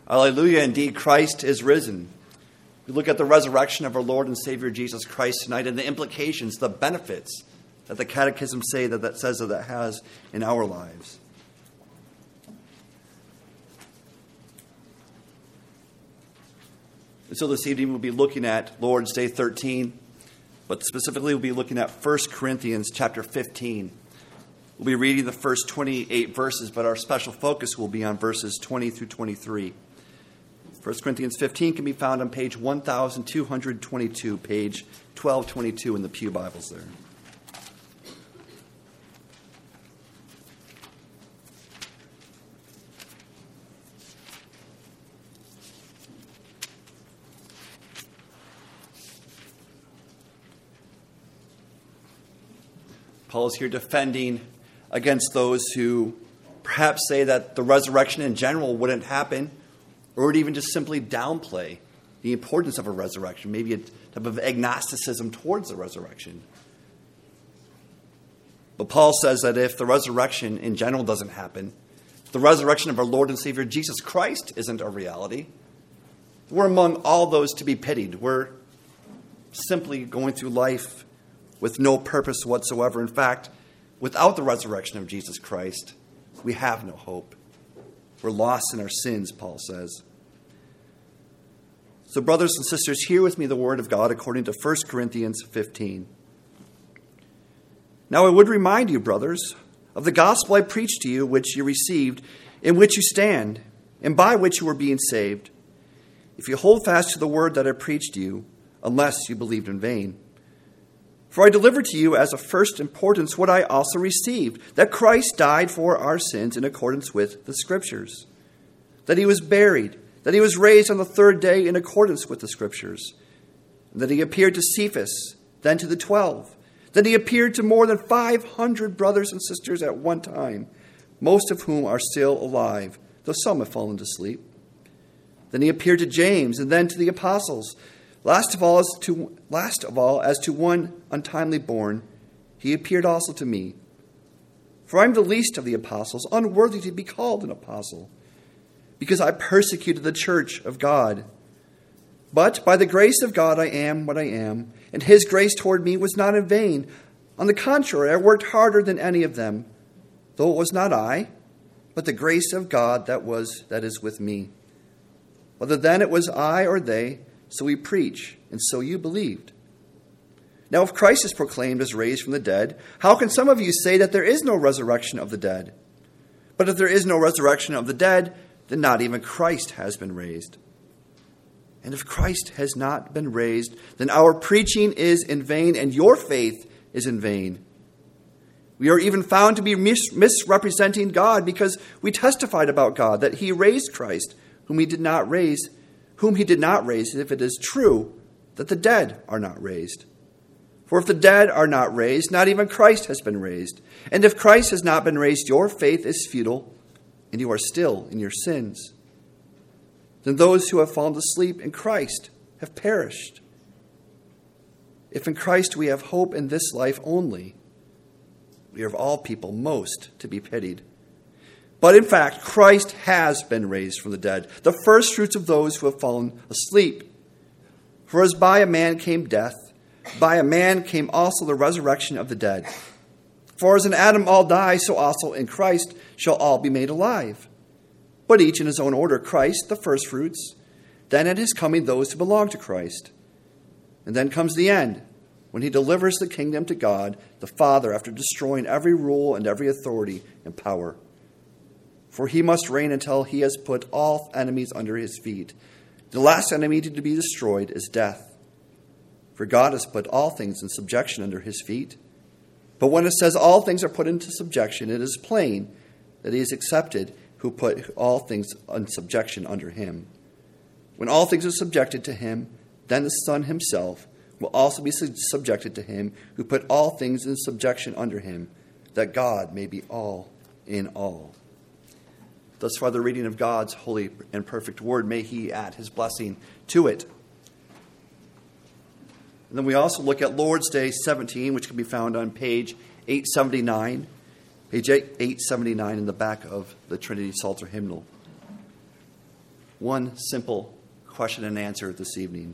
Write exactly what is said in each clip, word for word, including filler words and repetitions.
Hallelujah, indeed, Christ is risen. We look at the resurrection of our Lord and Savior Jesus Christ tonight and the implications, the benefits that the Catechism say that that says that that has in our lives. And so this evening we'll be looking at Lord's Day thirteen, but specifically we'll be looking at First Corinthians chapter fifteen. We'll be reading the first twenty-eight verses, but our special focus will be on verses twenty through twenty-three. First Corinthians fifteen can be found on page twelve twenty-two, page twelve twenty-two in the Pew Bibles there. Paul is here defending against those who perhaps say that the resurrection in general wouldn't happen, or would even just simply downplay the importance of a resurrection, maybe a type of agnosticism towards the resurrection. But Paul says that if the resurrection in general doesn't happen, if the resurrection of our Lord and Savior Jesus Christ isn't a reality, we're among all those to be pitied. We're simply going through life with no purpose whatsoever. In fact, without the resurrection of Jesus Christ, we have no hope. We're lost in our sins, Paul says. So brothers and sisters, hear with me the word of God according to First Corinthians fifteen. Now I would remind you, brothers, of the gospel I preached to you, which you received, in which you stand, and by which you were being saved, if you hold fast to the word that I preached to you, unless you believed in vain. For I delivered to you as of first importance what I also received, that Christ died for our sins in accordance with the Scriptures, that he was buried, that he was raised on the third day in accordance with the Scriptures, and that he appeared to Cephas, then to the twelve, that he appeared to more than five hundred brothers and sisters at one time, most of whom are still alive, though some have fallen to sleep. Then he appeared to James, and then to the apostles. Last of all, as to last of all, as to one untimely born, he appeared also to me. For I am the least of the apostles, unworthy to be called an apostle, because I persecuted the church of God. But by the grace of God I am what I am, and his grace toward me was not in vain. On the contrary, I worked harder than any of them, though it was not I, but the grace of God that was that is with me. Whether then it was I or they, so we preach, and so you believed. Now if Christ is proclaimed as raised from the dead, how can some of you say that there is no resurrection of the dead? But if there is no resurrection of the dead, then not even Christ has been raised. And if Christ has not been raised, then our preaching is in vain, and your faith is in vain. We are even found to be mis- misrepresenting God, because we testified about God that he raised Christ, whom he did not raise, whom he did not raise, if it is true that the dead are not raised. For if the dead are not raised, not even Christ has been raised. And if Christ has not been raised, your faith is futile, and you are still in your sins. Then those who have fallen asleep in Christ have perished. If in Christ we have hope in this life only, we are of all people most to be pitied. But in fact, Christ has been raised from the dead, the first fruits of those who have fallen asleep. For as by a man came death, by a man came also the resurrection of the dead. For as in Adam all die, so also in Christ shall all be made alive. But each in his own order, Christ the first fruits, then at his coming those who belong to Christ. And then comes the end, when he delivers the kingdom to God, the Father, after destroying every rule and every authority and power. For he must reign until he has put all enemies under his feet. The last enemy to be destroyed is death. For God has put all things in subjection under his feet. But when it says all things are put into subjection, it is plain that he is accepted who put all things in subjection under him. When all things are subjected to him, then the Son himself will also be subjected to him who put all things in subjection under him, that God may be all in all. Thus far the reading of God's holy and perfect word. May he add his blessing to it. And then we also look at Lord's Day seventeen, which can be found on page eight seventy-nine. Page eight seventy-nine in the back of the Trinity Psalter hymnal. one simple question and answer this evening.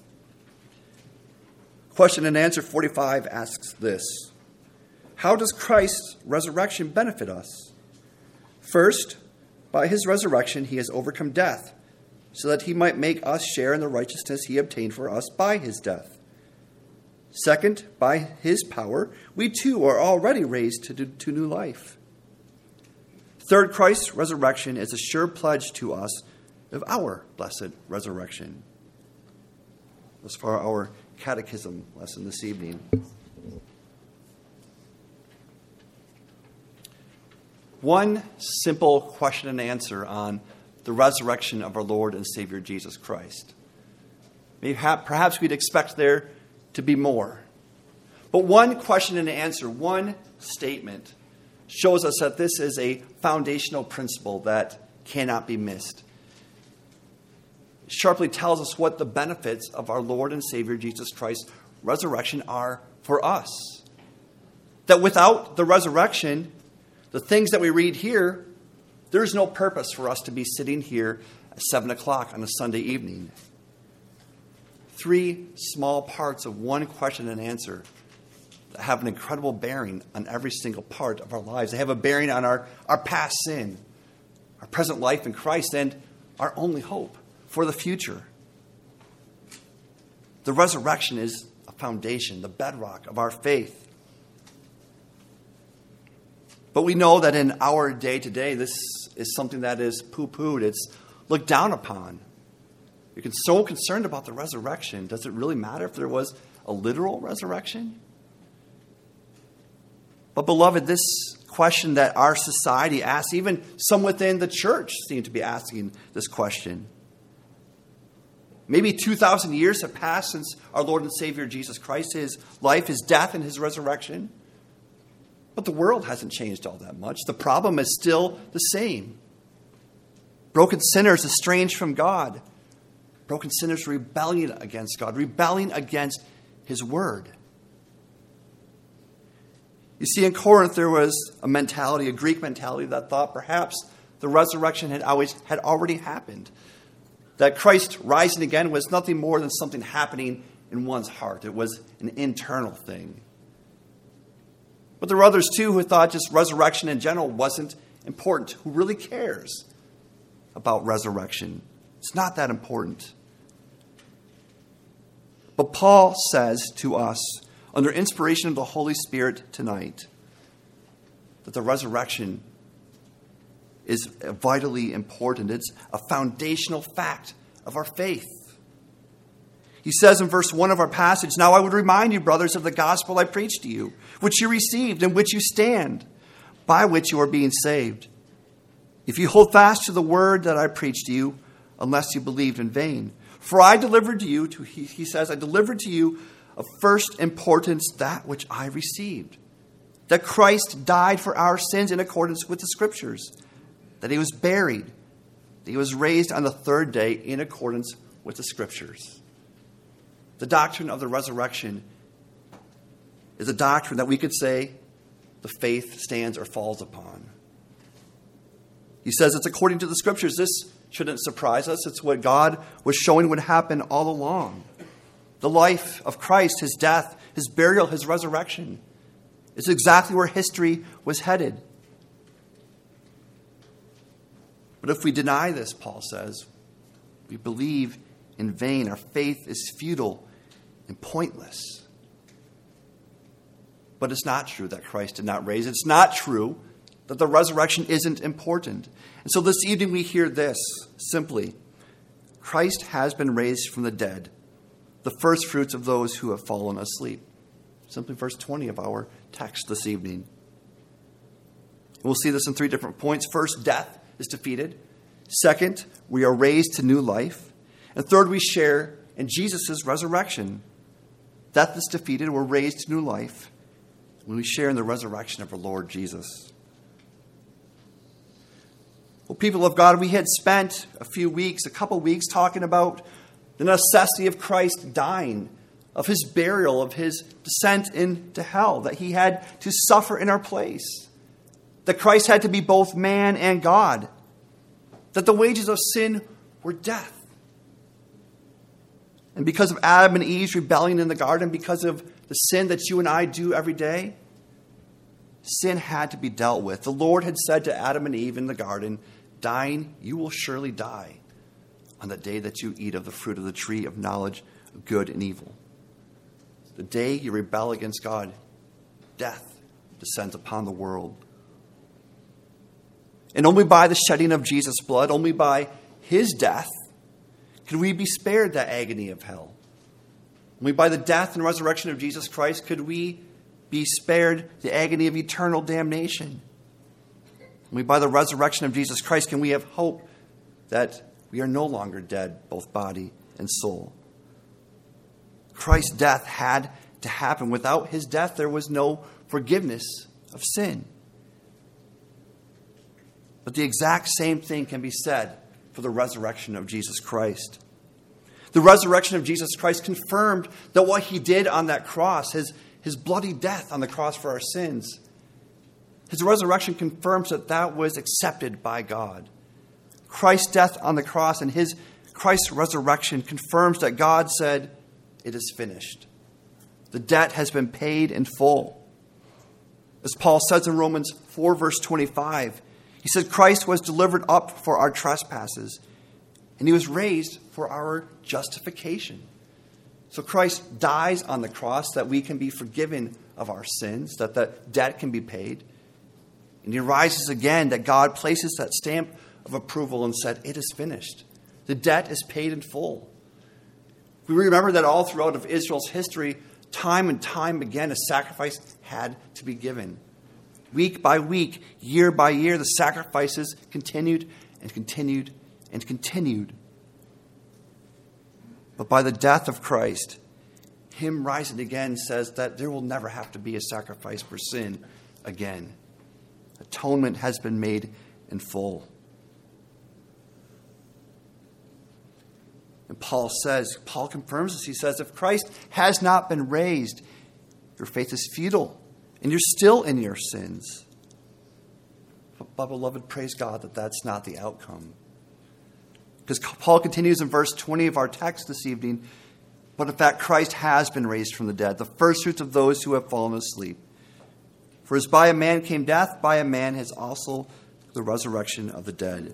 Question and answer forty-five asks this: how does Christ's resurrection benefit us? First, by his resurrection, he has overcome death, so that he might make us share in the righteousness he obtained for us by his death. Second, by his power, we too are already raised to, to new life. Third, Christ's resurrection is a sure pledge to us of our blessed resurrection. As for our catechism lesson this evening. One simple question and answer on the resurrection of our Lord and Savior Jesus Christ. Maybe perhaps we'd expect there to be more. But one question and answer, one statement, shows us that this is a foundational principle that cannot be missed. It sharply tells us what the benefits of our Lord and Savior Jesus Christ's resurrection are for us. That without the resurrection, the things that we read here, there's no purpose for us to be sitting here at seven o'clock on a Sunday evening. Three small parts of one question and answer that have an incredible bearing on every single part of our lives. They have a bearing on our, our past sin, our present life in Christ, and our only hope for the future. The resurrection is a foundation, the bedrock of our faith. But we know that in our day-to-day, this is something that is poo-pooed. It's looked down upon. You're so concerned about the resurrection. Does it really matter if there was a literal resurrection? But beloved, this question that our society asks, even some within the church seem to be asking this question. Maybe two thousand years have passed since our Lord and Savior Jesus Christ, his life, his death, and his resurrection. But the world hasn't changed all that much. The problem is still the same. Broken sinners estranged from God. Broken sinners rebelling against God, rebelling against his word. You see, in Corinth, there was a mentality, a Greek mentality, that thought perhaps the resurrection had always had already happened. That Christ rising again was nothing more than something happening in one's heart. It was an internal thing. But there were others, too, who thought just resurrection in general wasn't important. Who really cares about resurrection? It's not that important. But Paul says to us, under inspiration of the Holy Spirit tonight, that the resurrection is vitally important. It's a foundational fact of our faith. He says in verse one of our passage, "Now I would remind you, brothers, of the gospel I preached to you, which you received, in which you stand, by which you are being saved. If you hold fast to the word that I preached to you, unless you believed in vain. For I delivered to you," to, he, he says, "I delivered to you of first importance that which I received, that Christ died for our sins in accordance with the Scriptures, that he was buried, that he was raised on the third day in accordance with the Scriptures." The doctrine of the resurrection is a doctrine that we could say the faith stands or falls upon. He says it's according to the Scriptures. This shouldn't surprise us. It's what God was showing would happen all along. The life of Christ, his death, his burial, his resurrection, is exactly where history was headed. But if we deny this, Paul says, we believe in vain. Our faith is futile and pointless. But it's not true that Christ did not raise. It's not true that the resurrection isn't important. And so this evening we hear this simply: Christ has been raised from the dead, the first fruits of those who have fallen asleep. Simply verse twenty of our text this evening. We'll see this in three different points. First, death is defeated. Second, we are raised to new life. And third, we share in Jesus' resurrection. Death is defeated. We're raised to new life when we share in the resurrection of our Lord Jesus. Well, people of God, we had spent a few weeks, a couple weeks, talking about the necessity of Christ dying, of his burial, of his descent into hell, that he had to suffer in our place, that Christ had to be both man and God, that the wages of sin were death. And because of Adam and Eve's rebellion in the garden, because of the sin that you and I do every day, sin had to be dealt with. The Lord had said to Adam and Eve in the garden, "Dying, you will surely die on the day that you eat of the fruit of the tree of knowledge of good and evil." The day you rebel against God, death descends upon the world. And only by the shedding of Jesus' blood, only by his death, could we be spared that agony of hell. Only by the death and resurrection of Jesus Christ could we be spared the agony of eternal damnation. Only by the resurrection of Jesus Christ can we have hope that we are no longer dead, both body and soul. Christ's death had to happen. Without his death, there was no forgiveness of sin. But the exact same thing can be said for the resurrection of Jesus Christ. The resurrection of Jesus Christ confirmed that what he did on that cross, his, his bloody death on the cross for our sins, his resurrection confirms that that was accepted by God. Christ's death on the cross and his Christ's resurrection confirms that God said, "It is finished." The debt has been paid in full. As Paul says in Romans four, verse twenty-five, he said, "Christ was delivered up for our trespasses, and he was raised for our justification." So Christ dies on the cross that we can be forgiven of our sins, that the debt can be paid. And he rises again, that God places that stamp of approval and said, "It is finished." The debt is paid in full. We remember that all throughout of Israel's history, time and time again, a sacrifice had to be given. Week by week, year by year, the sacrifices continued and continued and continued. But by the death of Christ, him rising again says that there will never have to be a sacrifice for sin again. Atonement has been made in full. And Paul says, Paul confirms this. He says, if Christ has not been raised, your faith is futile, and you're still in your sins. But, but beloved, praise God that that's not the outcome. Because Paul continues in verse twenty of our text this evening, but in fact, Christ has been raised from the dead, the first fruits of those who have fallen asleep. For as by a man came death, by a man has also the resurrection of the dead.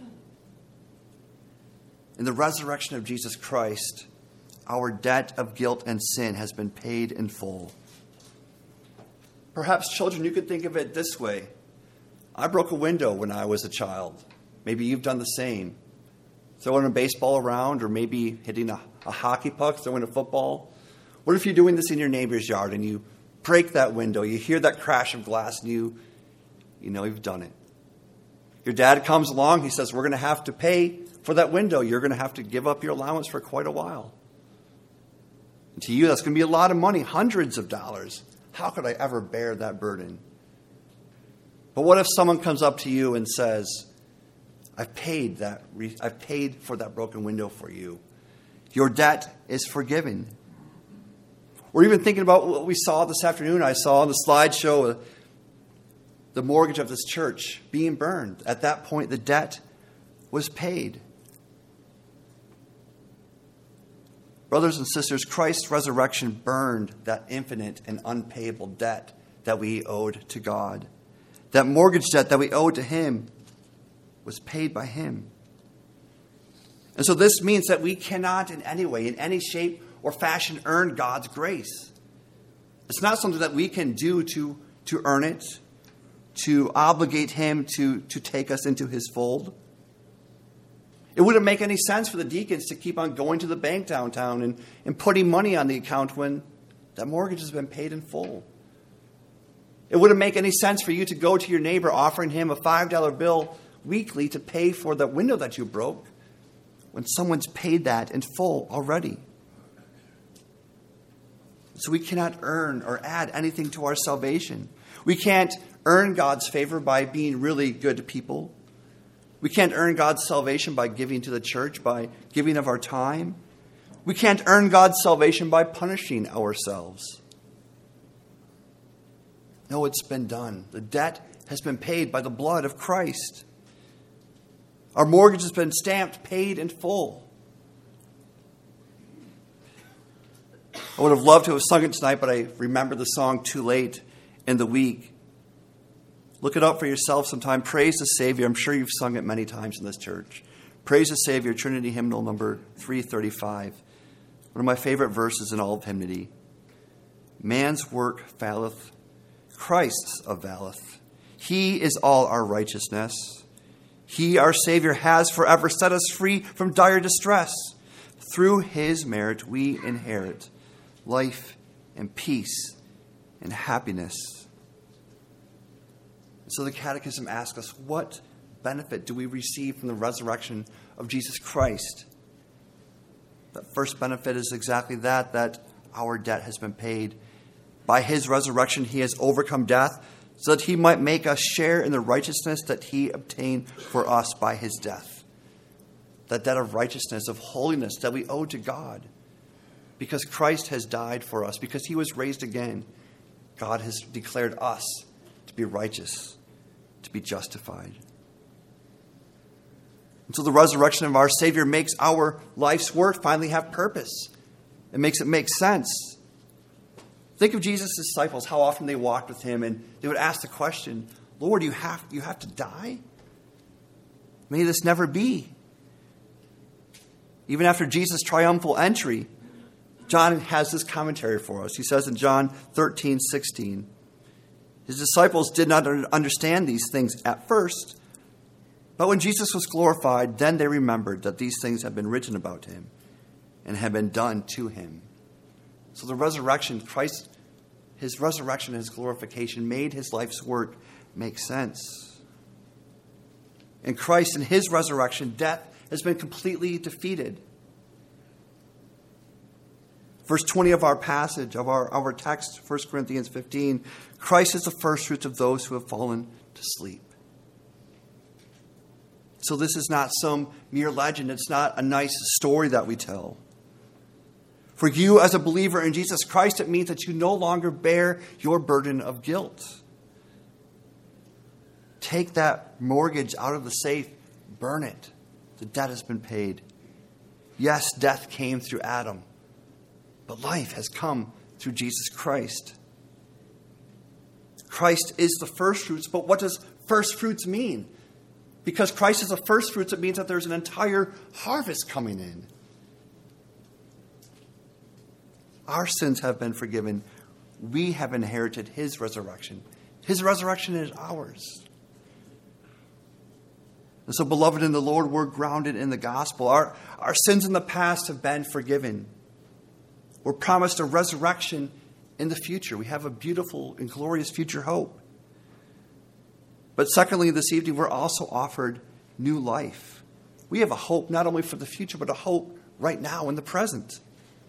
In the resurrection of Jesus Christ, our debt of guilt and sin has been paid in full. Perhaps, children, you could think of it this way. I broke a window when I was a child. Maybe you've done the same. Throwing a baseball around, or maybe hitting a, a hockey puck, throwing a football. What if you're doing this in your neighbor's yard and you break that window, you hear that crash of glass, and you, you know you've done it. Your dad comes along, he says, we're going to have to pay for that window. You're going to have to give up your allowance for quite a while. And to you, that's going to be a lot of money, hundreds of dollars. How could I ever bear that burden? But what if someone comes up to you and says, I've paid that, I've paid for that broken window for you. Your debt is forgiven. Or even thinking about what we saw this afternoon. I saw on the slideshow uh, the mortgage of this church being burned. At that point, the debt was paid. Brothers and sisters, Christ's resurrection burned that infinite and unpayable debt that we owed to God. That mortgage debt that we owed to him was paid by him. And so this means that we cannot in any way, in any shape or fashion, earn God's grace. It's not something that we can do to, to earn it, to obligate him to, to take us into his fold. It wouldn't make any sense for the deacons to keep on going to the bank downtown and, and putting money on the account when that mortgage has been paid in full. It wouldn't make any sense for you to go to your neighbor offering him a five dollar bill weekly to pay for the window that you broke when someone's paid that in full already. So we cannot earn or add anything to our salvation. We can't earn God's favor by being really good people. We can't earn God's salvation by giving to the church, by giving of our time. We can't earn God's salvation by punishing ourselves. No, it's been done. The debt has been paid by the blood of Christ. Our mortgage has been stamped, paid in full. I would have loved to have sung it tonight, but I remember the song too late in the week. Look it up for yourself sometime. Praise the Savior. I'm sure you've sung it many times in this church. Praise the Savior, Trinity Hymnal number three thirty-five. One of my favorite verses in all of hymnody. Man's work faileth, Christ's availeth. He is all our righteousness. He, our Savior, has forever set us free from dire distress. Through his merit we inherit life and peace and happiness. So the Catechism asks us, what benefit do we receive from the resurrection of Jesus Christ? The first benefit is exactly that, that our debt has been paid. By his resurrection, he has overcome death so that he might make us share in the righteousness that he obtained for us by his death. That debt of righteousness, of holiness that we owe to God. Because Christ has died for us, because he was raised again, God has declared us to be righteous, to be justified. And so the resurrection of our Savior makes our life's work finally have purpose. It makes it make sense. Think of Jesus' disciples, how often they walked with him, and they would ask the question, Lord, you have, you have to die? May this never be. Even after Jesus' triumphal entry, John has this commentary for us. He says in John thirteen sixteen, his disciples did not understand these things at first, but when Jesus was glorified, then they remembered that these things had been written about him and had been done to him. So the resurrection, Christ, his resurrection and his glorification made his life's work make sense. In Christ and his resurrection, death has been completely defeated. Verse twenty of our passage, of our, our text, First Corinthians fifteen, Christ is the first fruits of those who have fallen to sleep. So this is not some mere legend. It's not a nice story that we tell. For you as a believer in Jesus Christ, it means that you no longer bear your burden of guilt. Take that mortgage out of the safe, burn it. The debt has been paid. Yes, death came through Adam, but life has come through Jesus Christ. Christ is the first fruits, but what does first fruits mean? Because Christ is the first fruits, it means that there's an entire harvest coming in. Our sins have been forgiven. We have inherited his resurrection. His resurrection is ours. And so, beloved in the Lord, we're grounded in the gospel. Our, our sins in the past have been forgiven. We're promised a resurrection in the future. We have a beautiful and glorious future hope. But secondly, this evening, we're also offered new life. We have a hope not only for the future, but a hope right now in the present.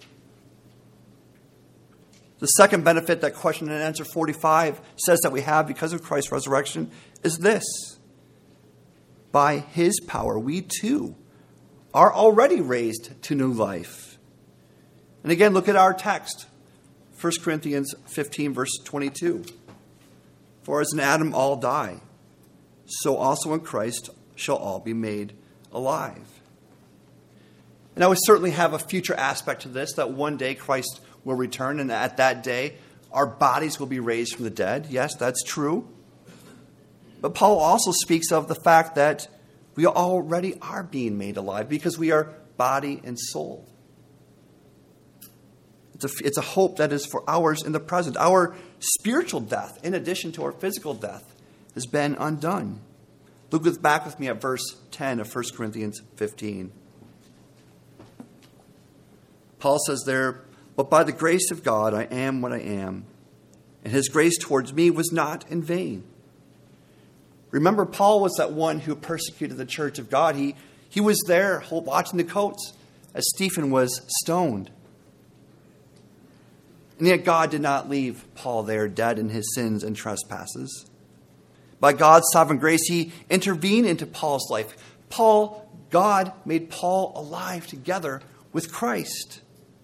The second benefit that question and answer forty-five says that we have because of Christ's resurrection is this. By his power, we too are already raised to new life. And again, look at our text. First Corinthians fifteen, verse twenty-two. For as in Adam all die, so also in Christ shall all be made alive. And I would certainly have a future aspect to this, that one day Christ will return, and at that day, our bodies will be raised from the dead. Yes, that's true. But Paul also speaks of the fact that we already are being made alive because we are body and soul. It's a, it's a hope that is for ours in the present. Our spiritual death, in addition to our physical death, has been undone. Look with, back with me at verse ten of First Corinthians fifteen. Paul says there, but by the grace of God I am what I am, and his grace towards me was not in vain. Remember, Paul was that one who persecuted the church of God. He, he was there watching the coats as Stephen was stoned. And yet God did not leave Paul there dead in his sins and trespasses. By God's sovereign grace, he intervened into Paul's life. Paul, God made Paul alive together with Christ.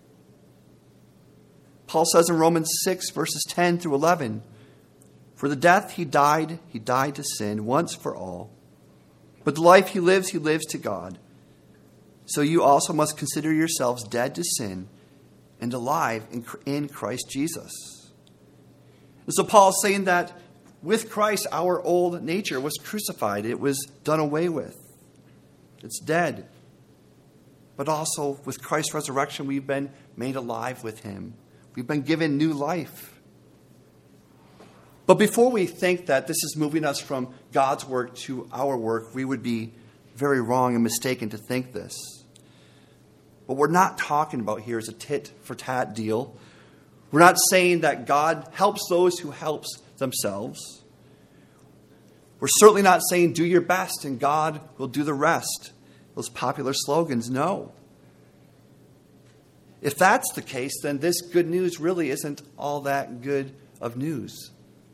Paul says in Romans six, verses ten through eleven, for the death he died, he died to sin once for all. But the life he lives, he lives to God. So you also must consider yourselves dead to sin and alive in Christ Jesus. And so Paul is saying that with Christ, our old nature was crucified. It was done away with. It's dead. But also with Christ's resurrection, we've been made alive with him. We've been given new life. But before we think that this is moving us from God's work to our work, we would be very wrong and mistaken to think this. What we're not talking about here is a tit-for-tat deal. We're not saying that God helps those who helps themselves. We're certainly not saying do your best and God will do the rest. Those popular slogans, no. If that's the case, then this good news really isn't all that good of news.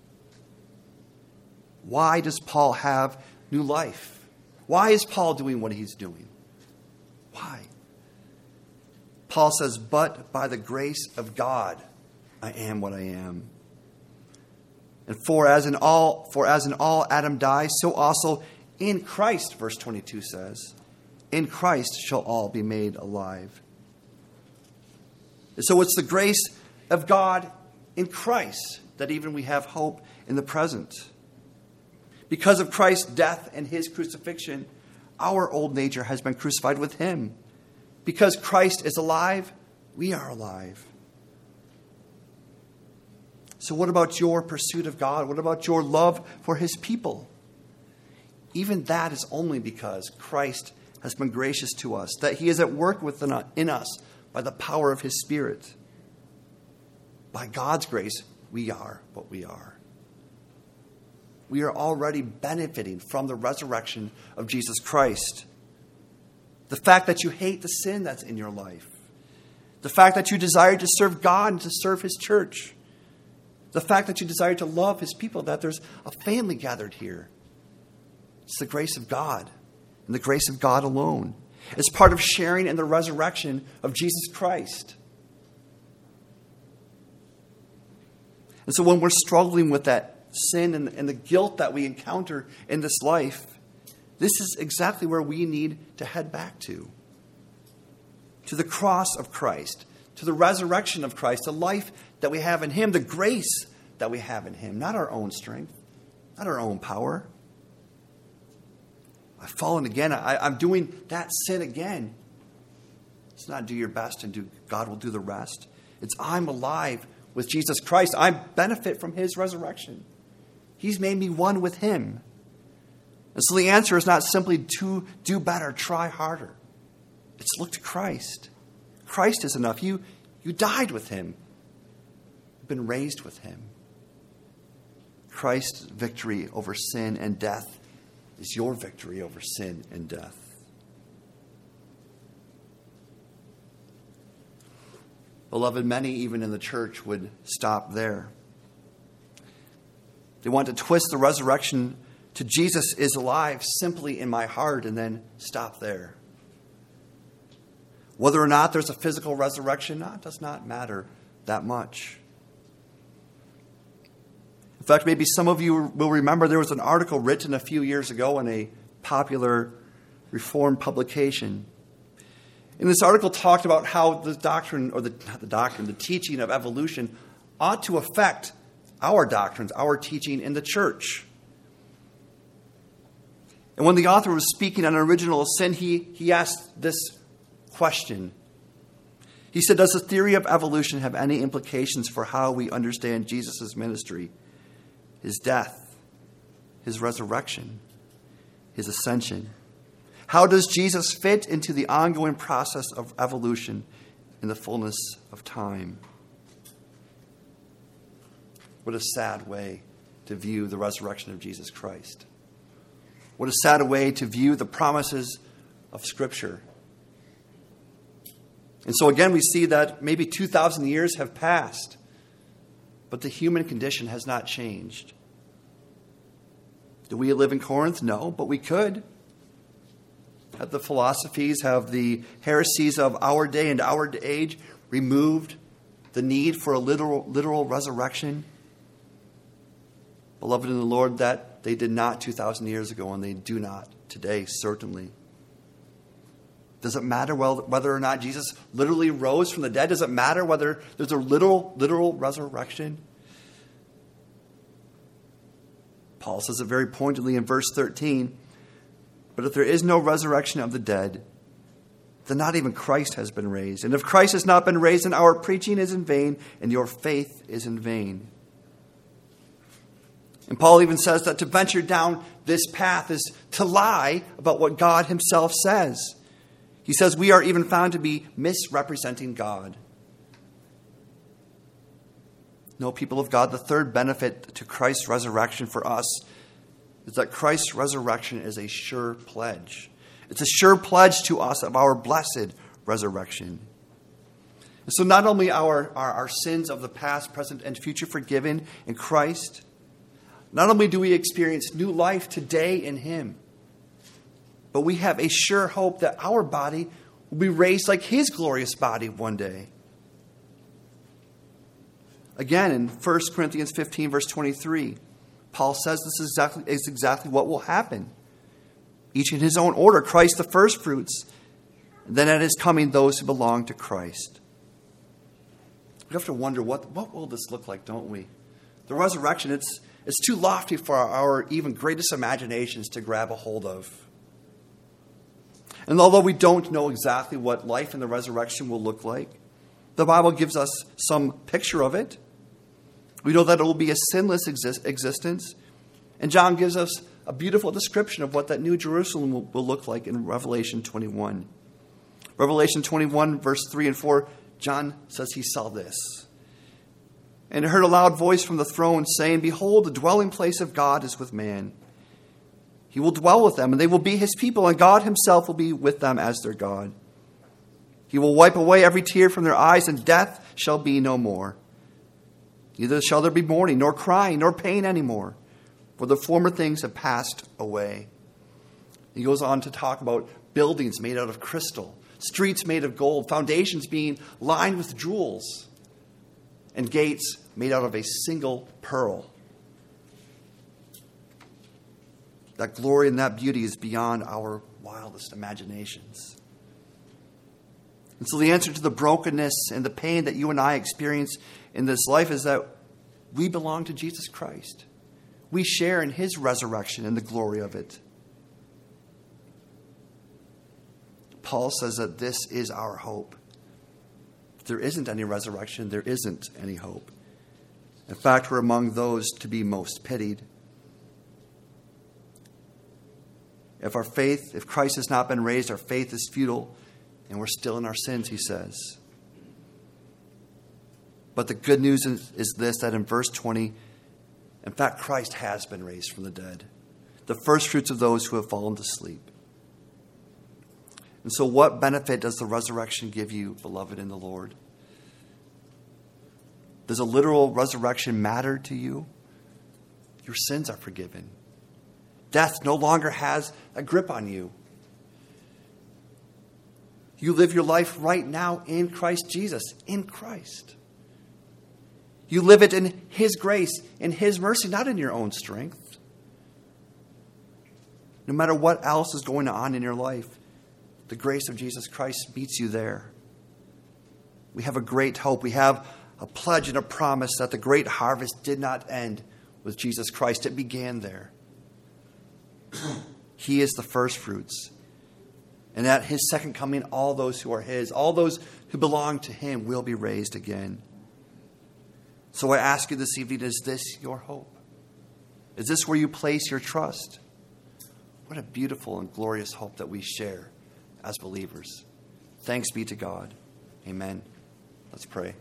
Why does Paul have new life? Why is Paul doing what he's doing? Why? Paul says, but by the grace of God, I am what I am. And for as in all, for as in all Adam dies, so also in Christ, verse twenty-two says, in Christ shall all be made alive. And so it's the grace of God in Christ that even we have hope in the present. Because of Christ's death and his crucifixion, our old nature has been crucified with him. Because Christ is alive, we are alive. So what about your pursuit of God? What about your love for his people? Even that is only because Christ has been gracious to us, that he is at work within in us by the power of his Spirit. By God's grace, we are what we are. We are already benefiting from the resurrection of Jesus Christ. The fact that you hate the sin that's in your life. The fact that you desire to serve God and to serve his church. The fact that you desire to love his people, that there's a family gathered here. It's the grace of God and the grace of God alone. It's part of sharing in the resurrection of Jesus Christ. And so when we're struggling with that sin and, and the guilt that we encounter in this life, this is exactly where we need to head back to. To the cross of Christ, to the resurrection of Christ, the life that we have in him, the grace that we have in him, not our own strength, not our own power. I've fallen again. I, I'm doing that sin again. It's not do your best and do God will do the rest. It's I'm alive with Jesus Christ. I benefit from his resurrection. He's made me one with him. And so the answer is not simply to do better, try harder. It's look to Christ. Christ is enough. You, you died with him. You've been raised with him. Christ's victory over sin and death is your victory over sin and death. Beloved, many even in the church would stop there. They want to twist the resurrection to Jesus is alive simply in my heart and then stop there. Whether or not there's a physical resurrection, no, it does not matter that much. In fact, maybe some of you will remember there was an article written a few years ago in a popular Reformed publication. And this article talked about how the doctrine, or the, not the doctrine, the teaching of evolution ought to affect our doctrines, our teaching in the church. And when the author was speaking on original sin, he, he asked this question. He said, does the theory of evolution have any implications for how we understand Jesus' ministry, his death, his resurrection, his ascension? How does Jesus fit into the ongoing process of evolution in the fullness of time? What a sad way to view the resurrection of Jesus Christ. What a sad way to view the promises of Scripture. And so again, we see that maybe two thousand years have passed, but the human condition has not changed. Do we live in Corinth? No, but we could. Have the philosophies, have the heresies of our day and our age removed the need for a literal, literal resurrection? Beloved in the Lord, that they did not two thousand years ago, and they do not today, certainly. Does it matter whether or not Jesus literally rose from the dead? Does it matter whether there's a literal, literal resurrection? Paul says it very pointedly in verse thirteen. But if there is no resurrection of the dead, then not even Christ has been raised. And if Christ has not been raised, then our preaching is in vain, and your faith is in vain. And Paul even says that to venture down this path is to lie about what God himself says. He says we are even found to be misrepresenting God. No, people of God, the third benefit to Christ's resurrection for us is that Christ's resurrection is a sure pledge. It's a sure pledge to us of our blessed resurrection. And so not only are our, our sins of the past, present, and future forgiven in Christ, not only do we experience new life today in him, but we have a sure hope that our body will be raised like his glorious body one day. Again, in First Corinthians fifteen, verse twenty-three, Paul says this is exactly, is exactly what will happen. Each in his own order, Christ the first fruits, and then at his coming, those who belong to Christ. We have to wonder, what, what will this look like, don't we? The resurrection, it's, it's too lofty for our, our even greatest imaginations to grab a hold of. And although we don't know exactly what life in the resurrection will look like, the Bible gives us some picture of it. We know that it will be a sinless exist- existence. And John gives us a beautiful description of what that new Jerusalem will, will look like in Revelation twenty-one. Revelation twenty-one, verse three and four, John says he saw this. And he heard a loud voice from the throne saying, "Behold, the dwelling place of God is with man. He will dwell with them, and they will be his people, and God himself will be with them as their God. He will wipe away every tear from their eyes, and death shall be no more. Neither shall there be mourning, nor crying, nor pain anymore, for the former things have passed away." He goes on to talk about buildings made out of crystal, streets made of gold, foundations being lined with jewels, and gates made out of a single pearl. That glory and that beauty is beyond our wildest imaginations. And so the answer to the brokenness and the pain that you and I experience in this life is that we belong to Jesus Christ. We share in his resurrection and the glory of it. Paul says that this is our hope. If there isn't any resurrection, there isn't any hope. In fact, we're among those to be most pitied. If our faith, if Christ has not been raised, our faith is futile, and we're still in our sins, he says. But the good news is, is this, that in verse twenty, in fact, Christ has been raised from the dead, the first fruits of those who have fallen to sleep. And so what benefit does the resurrection give you, beloved in the Lord? Does a literal resurrection matter to you? Your sins are forgiven. Death no longer has a grip on you. You live your life right now in Christ Jesus, in Christ. You live it in his grace, in his mercy, not in your own strength. No matter what else is going on in your life, the grace of Jesus Christ meets you there. We have a great hope. We have a pledge and a promise that the great harvest did not end with Jesus Christ. It began there. He is the first fruits. And at his second coming, all those who are his, all those who belong to him will be raised again. So I ask you this evening, is this your hope? Is this where you place your trust? What a beautiful and glorious hope that we share as believers. Thanks be to God. Amen. Let's pray.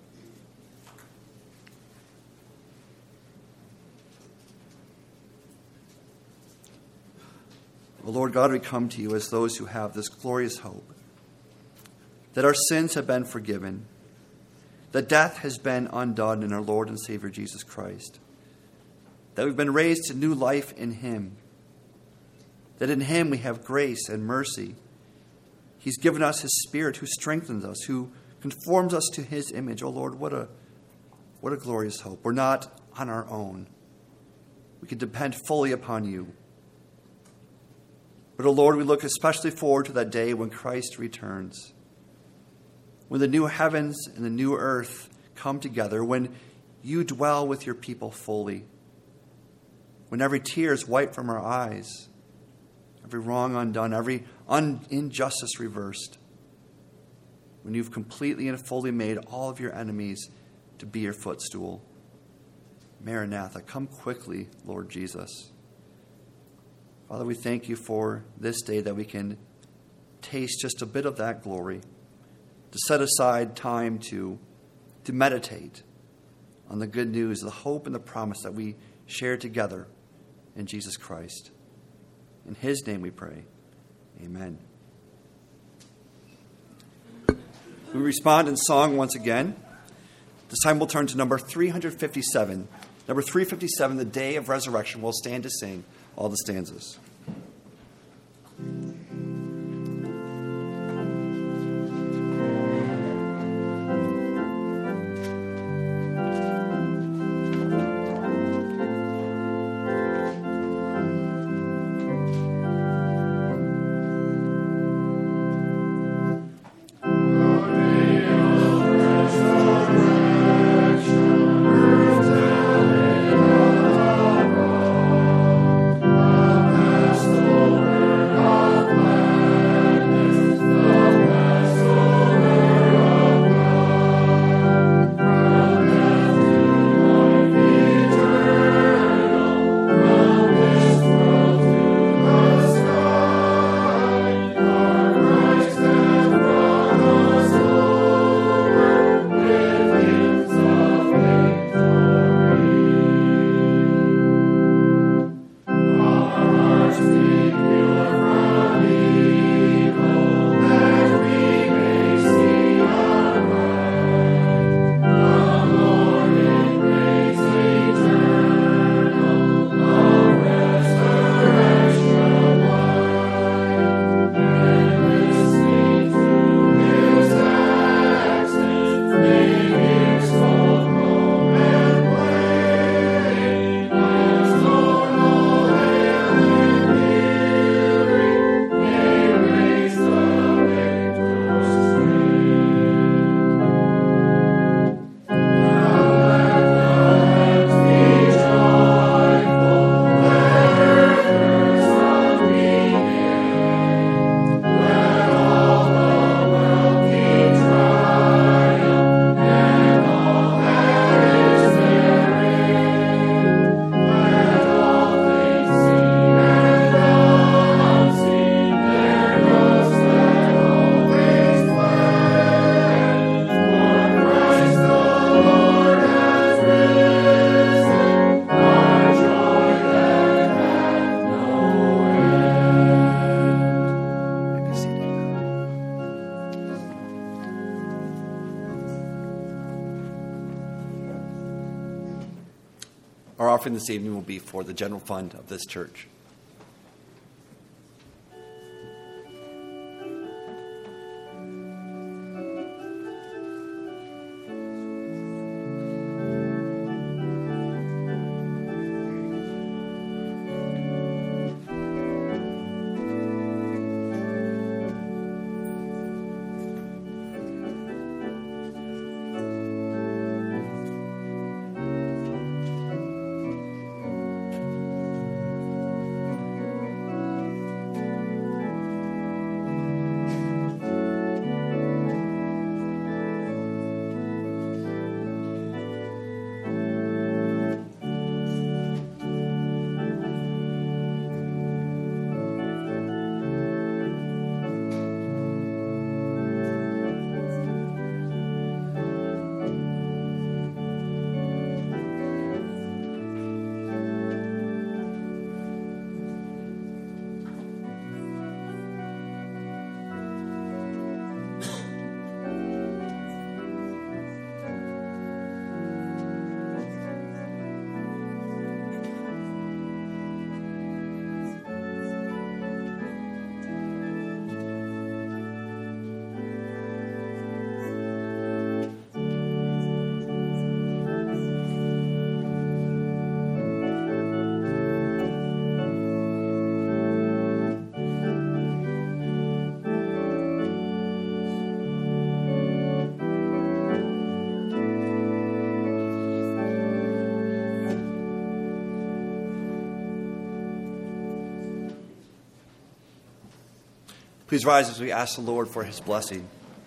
Oh, Lord God, we come to you as those who have this glorious hope that our sins have been forgiven, that death has been undone in our Lord and Savior Jesus Christ, that we've been raised to new life in him, that in him we have grace and mercy. He's given us his Spirit who strengthens us, who conforms us to his image. Oh Lord, what a, what a glorious hope. We're not on our own. we can depend fully upon you. But, O Lord, we look especially forward to that day when Christ returns, when the new heavens and the new earth come together, when you dwell with your people fully, when every tear is wiped from our eyes, every wrong undone, every un- injustice reversed, when you've completely and fully made all of your enemies to be your footstool. Maranatha, come quickly, Lord Jesus. Father, we thank you for this day that we can taste just a bit of that glory, to set aside time to, to meditate on the good news, the hope and the promise that we share together in Jesus Christ. In his name we pray. Amen. We respond in song once again. This time we'll turn to number three fifty-seven. Number three fifty-seven, The Day of Resurrection. We'll stand to sing all the stanzas. Our offering this evening will be for the general fund of this church. Please rise as we ask the Lord for his blessing.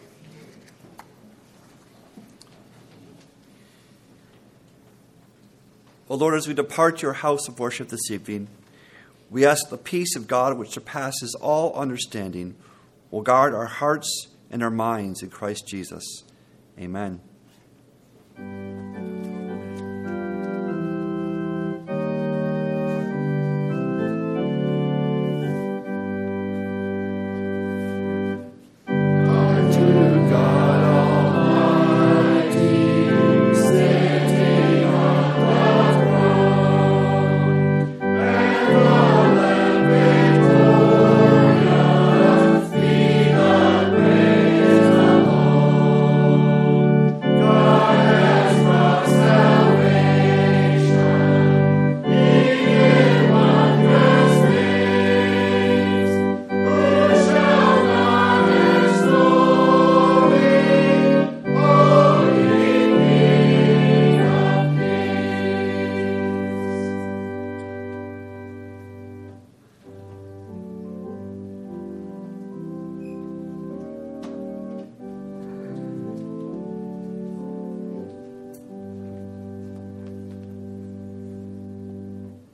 O Lord, as we depart your house of worship this evening, we ask the peace of God which surpasses all understanding will guard our hearts and our minds in Christ Jesus. Amen.